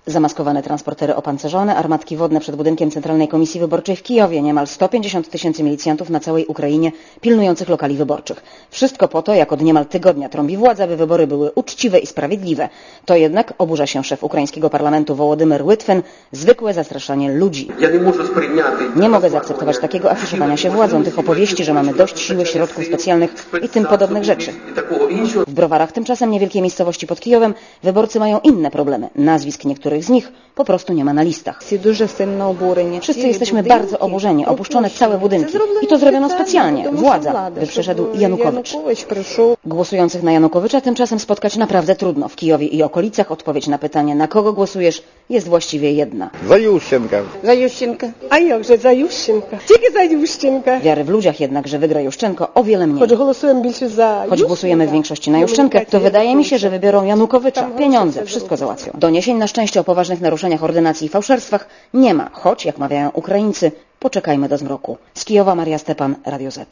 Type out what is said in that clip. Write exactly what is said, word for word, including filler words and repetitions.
Zamaskowane transportery opancerzone, armatki wodne przed budynkiem Centralnej Komisji Wyborczej w Kijowie, niemal sto pięćdziesiąt tysięcy milicjantów na całej Ukrainie pilnujących lokali wyborczych. Wszystko po to, jak od niemal tygodnia trąbi władza, by wybory były uczciwe i sprawiedliwe. To jednak oburza się szef ukraińskiego parlamentu Wołodymyr Łitwin, zwykłe zastraszanie ludzi. Nie mogę zaakceptować takiego afiszowania się władzą, tych opowieści, że mamy dość siły, środków specjalnych i tym podobnych rzeczy. W Browarach, tymczasem niewielkiej miejscowości pod Kijowem, wyborcy mają inne problemy. Nazwisk niektórych z nich po prostu nie ma na listach. Wszyscy jesteśmy bardzo oburzeni, opuszczone całe budynki. I to zrobiono specjalnie. Władza, by przyszedł Janukowycz. Głosujących na Janukowycza tymczasem spotkać naprawdę trudno. W Kijowie i okolicach odpowiedź na pytanie, na kogo głosujesz, jest właściwie jedna. Za Juszczenkę. Za Juszczenkę. A jakże za Juszczenkę? Tylko za Juszczenkę. Wiary w ludziach jednak, że wygra Juszczenko, o wiele mniej. Choć głosujemy więcej za Choć głosujemy w większości na Juszczenkę, to wydaje mi się, że wybiorą Janukowycza. Pieniądze, wszystko załatwią. Doniesień na szczęście o poważnych naruszeniach ordynacji i fałszerstwach nie ma, choć, jak mawiają Ukraińcy, poczekajmy do zmroku. Z Kijowa Maria Stepan, Radio Z.